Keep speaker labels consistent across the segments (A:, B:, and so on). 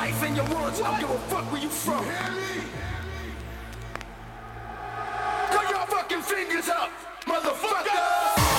A: life in your woods. I don't give a fuck where you from. Put your fucking fingers up, motherfucker!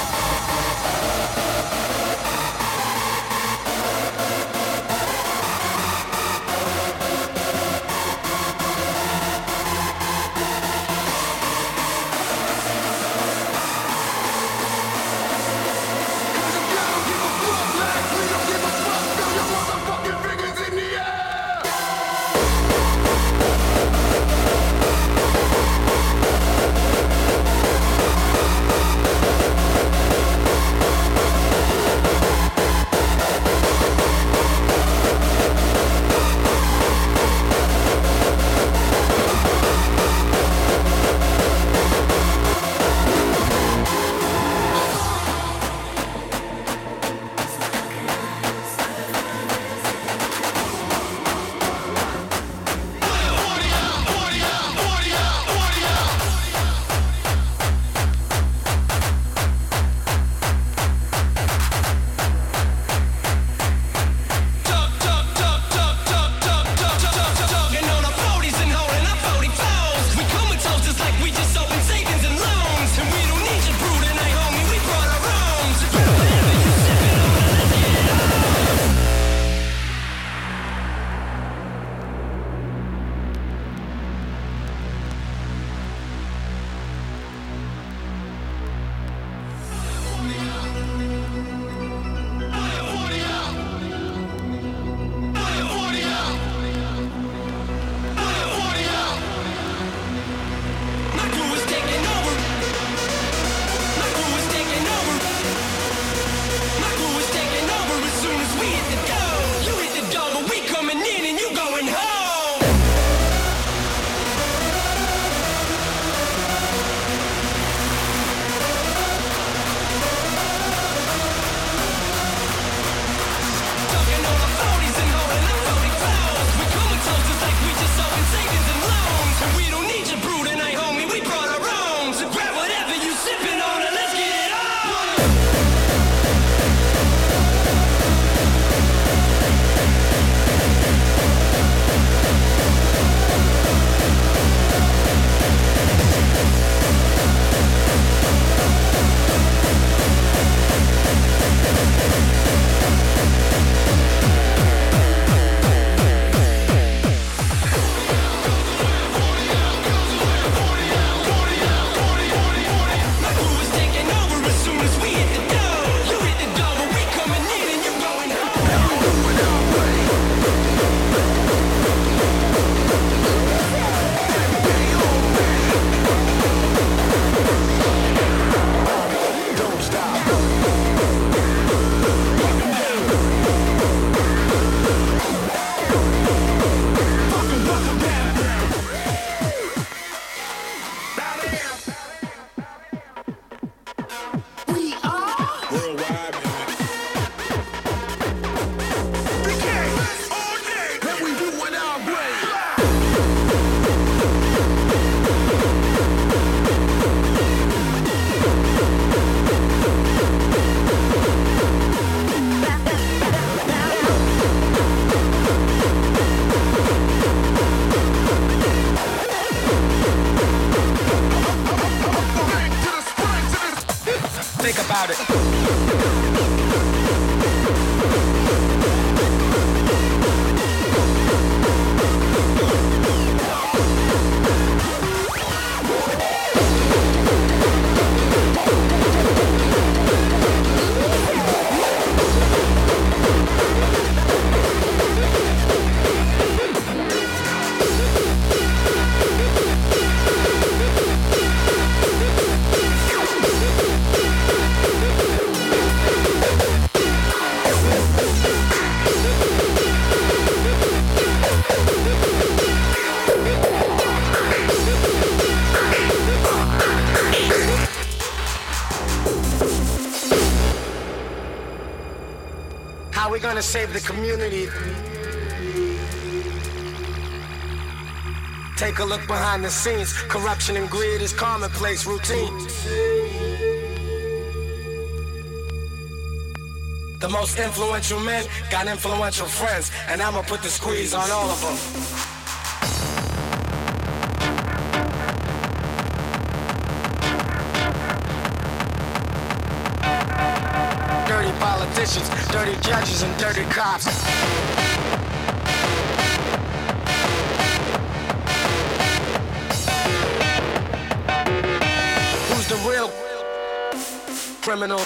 B: How we gonna save the community? Take a look behind the scenes. Corruption and greed is commonplace routine. The most influential men got influential friends, and I'ma put the squeeze on all of them. Dirty politicians, dirty judges, and dirty cops. Who's the real criminal?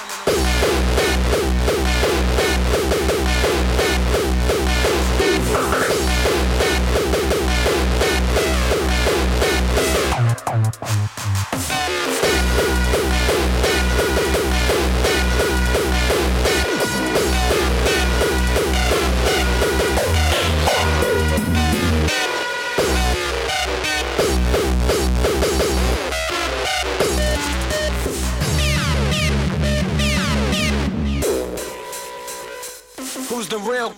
B: Who's the real?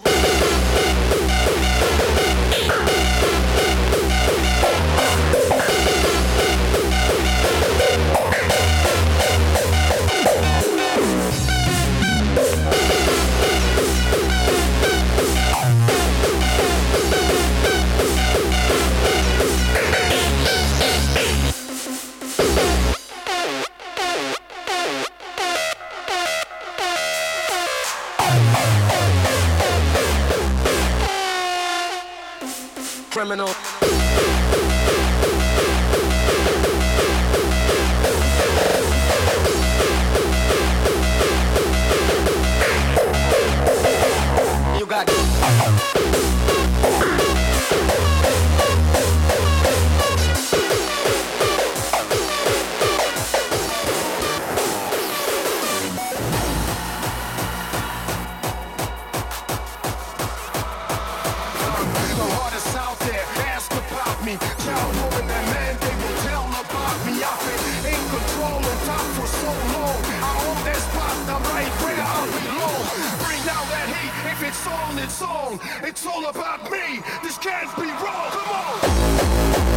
B: Criminal. You got
A: It's all about me. This can't be wrong. Come on.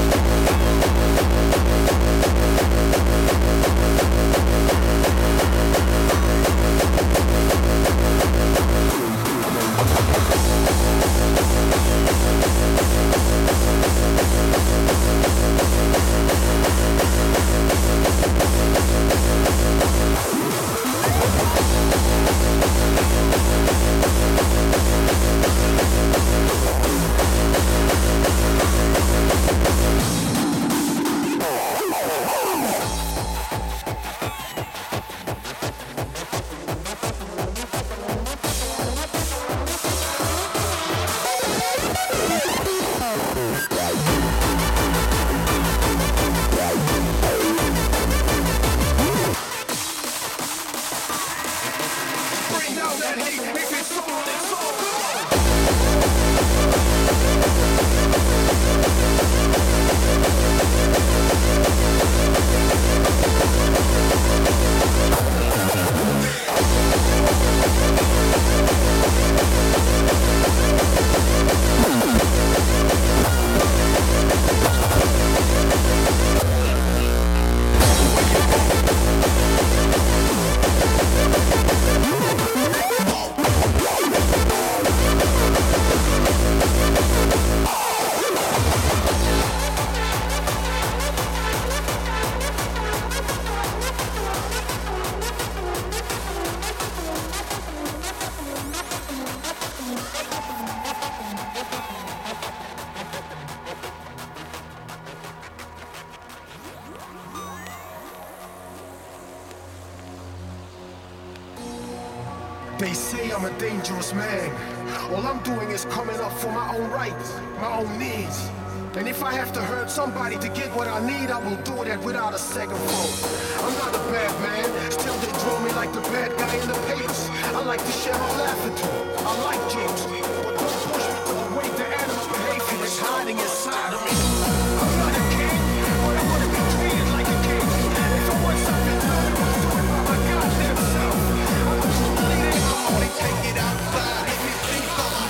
A: They say I'm a dangerous man. All I'm doing is coming up for my own rights, my own needs. And if I have to hurt somebody to get what I need, I will do that without a second thought. I'm not a bad man, still they draw me like the bad guy in the papers. I like to share my laughter too. I like jokes, but don't push me to the way the animal behavior is hiding inside of me. I'm not a king, but I want to be treated like a king. If I want something done, I want to do it by my goddamn self. I'm a true leader, I'm only take it outside. If you think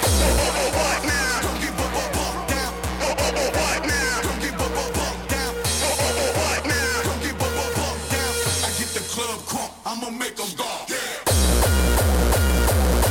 A: what now? Don't give up, down. What now? Don't give up, down. What now? Don't give up, down. I get the club crunk, I'ma make them go. Yeah.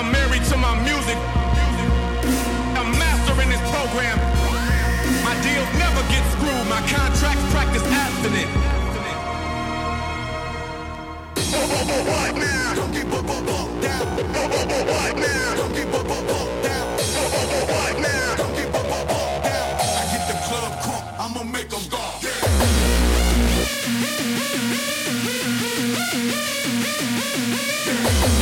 C: I'm married to my music. I'm mastering this program. My deals never get screwed. My contracts practice abstinent. What now? Don't keep up down. What now? Don't keep up down. What now? Don't keep up down. I get the club crunk. I'ma make them go. Yeah.